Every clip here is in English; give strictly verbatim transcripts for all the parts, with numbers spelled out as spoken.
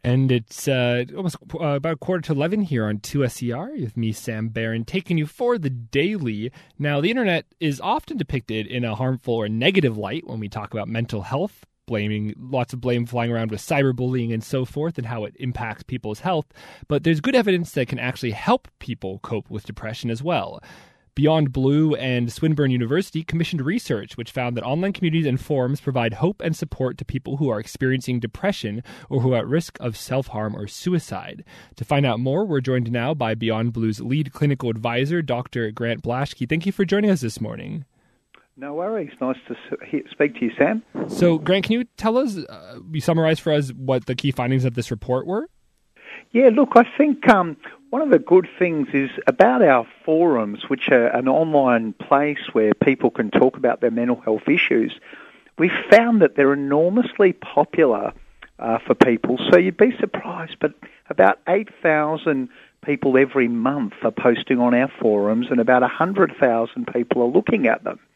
And it's uh, almost uh, about quarter to eleven here on two S E R with me, Sam Barron, taking you for the daily. Now, the internet is often depicted in a harmful or negative light when we talk about mental health, blaming lots of blame flying around with cyberbullying and so forth and how it impacts people's health. But there's good evidence that can actually help people cope with depression as well. Beyond Blue and Swinburne University commissioned research which found that online communities and forums provide hope and support to people who are experiencing depression or who are at risk of self-harm or suicide. To find out more, we're joined now by Beyond Blue's lead clinical advisor, Doctor Grant Blaschke. Thank you for joining us this morning. No worries. Nice to speak to you, Sam. So, Grant, can you tell us, uh, you summarize for us what the key findings of this report were? Yeah, look, I think um, one of the good things is about our forums, which are an online place where people can talk about their mental health issues. We found that they're enormously popular uh, for people. So you'd be surprised, but about eight thousand people every month are posting on our forums, and about one hundred thousand people are looking at them.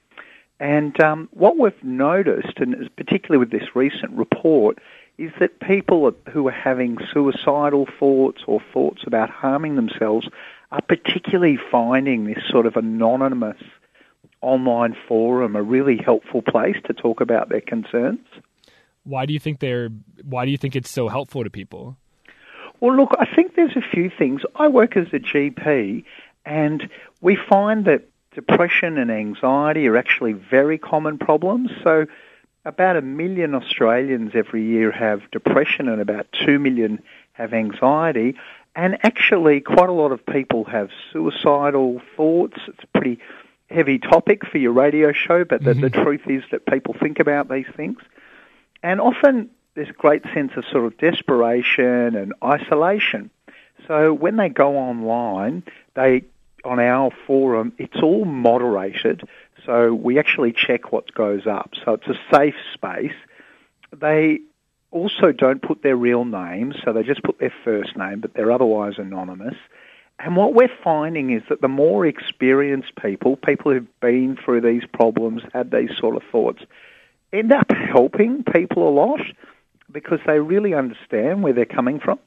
And um, what we've noticed, and particularly with this recent report, is that people who are having suicidal thoughts or thoughts about harming themselves are particularly finding this sort of anonymous online forum a really helpful place to talk about their concerns. Why do you think they're? Why do you think it's so helpful to people? Well, look, I think there's a few things. I work as a G P, and we find that depression and anxiety are actually very common problems. So about a million Australians every year have depression and about two million have anxiety. And actually quite a lot of people have suicidal thoughts. It's a pretty heavy topic for your radio show, but the, mm-hmm. the truth is that people think about these things. And often there's a great sense of sort of desperation and isolation. So when they go online, they on our forum, it's all moderated, so we actually check what goes up. So it's a safe space. They also don't put their real names, so they just put their first name, but they're otherwise anonymous. And what we're finding is that the more experienced people, people who've been through these problems, had these sort of thoughts, end up helping people a lot because they really understand where they're coming from.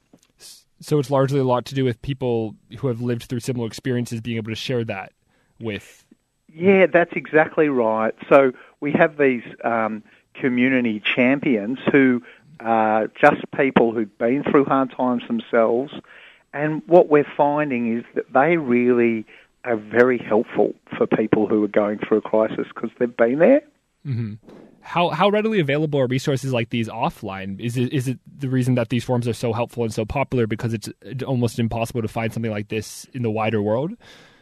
So it's largely a lot to do with people who have lived through similar experiences being able to share that with. Yeah, that's exactly right. So we have these um, community champions who are just people who've been through hard times themselves. And what we're finding is that they really are very helpful for people who are going through a crisis because they've been there. Mm-hmm. How how readily available are resources like these offline? Is it is it the reason that these forums are so helpful and so popular because it's almost impossible to find something like this in the wider world?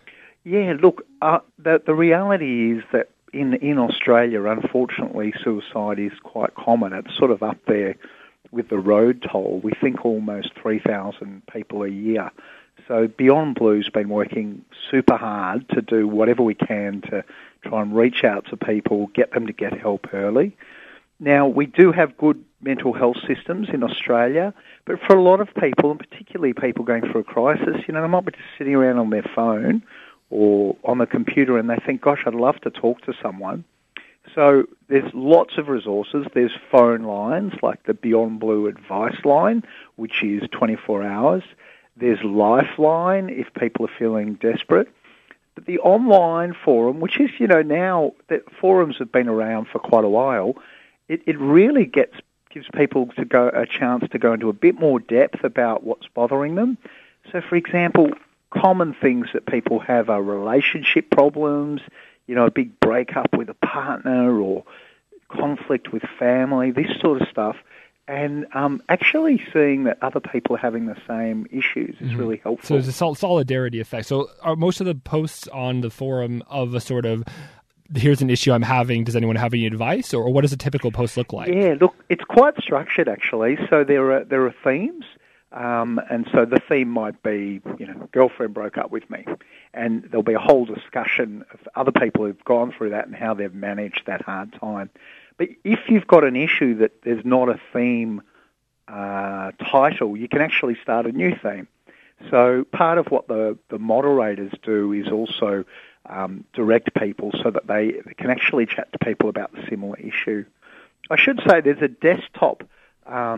Yeah, look, uh, the the reality is that in in Australia, unfortunately, suicide is quite common. It's sort of up there with the road toll. We think almost three thousand people a year. So Beyond Blue's been working super hard to do whatever we can to try and reach out to people, get them to get help early. Now, we do have good mental health systems in Australia, but for a lot of people, and particularly people going through a crisis, you know, they might be just sitting around on their phone or on the computer and they think, gosh, I'd love to talk to someone. So there's lots of resources. There's phone lines like the Beyond Blue Advice Line, which is twenty-four hours. There's Lifeline if people are feeling desperate. But the online forum, which is, you know, now that forums have been around for quite a while, it, it really gets gives people to go a chance to go into a bit more depth about what's bothering them. So, for example, common things that people have are relationship problems, you know, a big breakup with a partner or conflict with family, this sort of stuff. And um, actually seeing that other people are having the same issues is mm-hmm. really helpful. So there's a sol- solidarity effect. So are most of the posts on the forum of a sort of, here's an issue I'm having, does anyone have any advice? Or, or what does a typical post look like? Yeah, look, it's quite structured actually. So there are there are themes. Um, and so the theme might be, you know, girlfriend broke up with me. And there'll be a whole discussion of other people who've gone through that and how they've managed that hard time. But if you've got an issue that there's not a theme uh, title, you can actually start a new theme. So part of what the, the moderators do is also um, direct people so that they, they can actually chat to people about the similar issue. I should say there's a desktop um,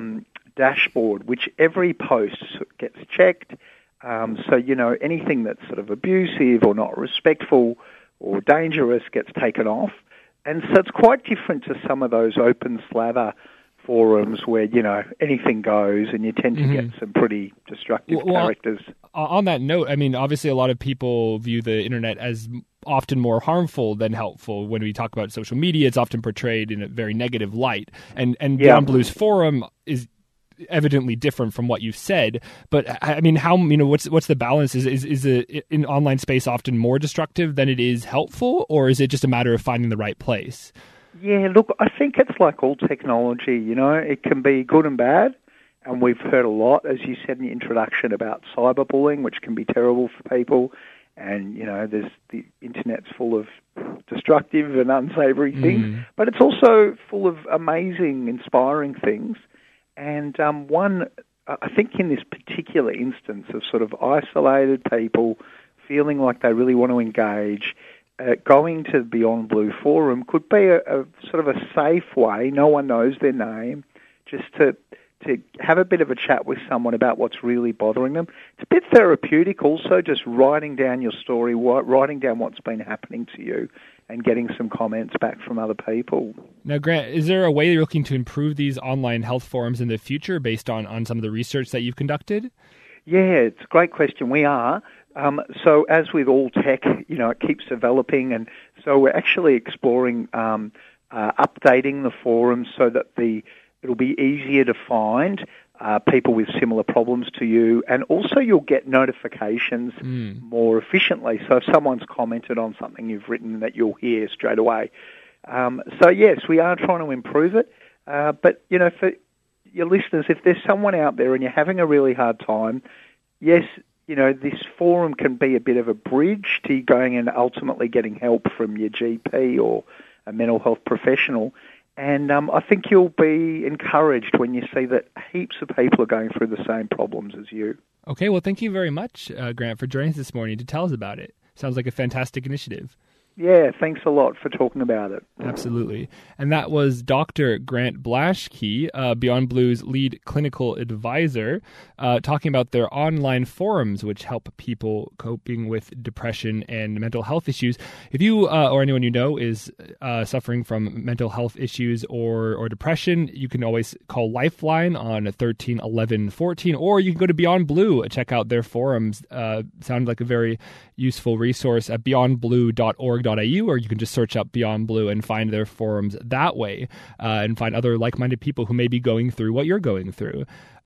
dashboard, which every post gets checked. Um, so, you know, anything that's sort of abusive or not respectful or dangerous gets taken off. And so it's quite different to some of those open slather forums where, you know, anything goes and you tend to mm-hmm. get some pretty destructive well, characters. On that note, I mean, obviously a lot of people view the internet as often more harmful than helpful. When we talk about social media, it's often portrayed in a very negative light. And, and yeah. Beyond Blue's forum is evidently different from what you've said. But I mean, how, you know, what's what's the balance? Is is is the in online space often more destructive than it is helpful, or is it just a matter of finding the right place? Yeah, look, I think it's like all technology, you know, it can be good and bad, and we've heard a lot, as you said in the introduction, about cyberbullying, which can be terrible for people, and, you know, there's the internet's full of destructive and unsavory things, mm. but it's also full of amazing, inspiring things, and um, one, I think in this particular instance of sort of isolated people feeling like they really want to engage, Uh, going to the Beyond Blue forum could be a, a sort of a safe way, no one knows their name, just to to have a bit of a chat with someone about what's really bothering them. It's a bit therapeutic also, just writing down your story, writing down what's been happening to you and getting some comments back from other people. Now, Grant, is there a way you're looking to improve these online health forums in the future based on, on some of the research that you've conducted? Yeah, it's a great question. We are. Um, so as with all tech, you know, it keeps developing, and so we're actually exploring um, uh, updating the forums so that the it'll be easier to find uh, people with similar problems to you, and also you'll get notifications mm. more efficiently. So if someone's commented on something you've written, that you'll hear straight away. Um, so yes, we are trying to improve it, uh, but you know, for your listeners, if there's someone out there and you're having a really hard time, yes, you know, this forum can be a bit of a bridge to you going and ultimately getting help from your G P or a mental health professional. And um, I think you'll be encouraged when you see that heaps of people are going through the same problems as you. Okay, well, thank you very much, uh, Grant, for joining us this morning to tell us about it. Sounds like a fantastic initiative. Yeah, thanks a lot for talking about it. Absolutely. And that was Doctor Grant Blaschke, uh, Beyond Blue's lead clinical advisor, uh, talking about their online forums, which help people coping with depression and mental health issues. If you uh, or anyone you know is uh, suffering from mental health issues or, or depression, you can always call Lifeline on thirteen eleven fourteen, or you can go to Beyond Blue, check out their forums. Uh, sound like a very useful resource at beyond blue dot org dot a u, or you can just search up Beyond Blue and find their forums that way, uh, and find other like-minded people who may be going through what you're going through.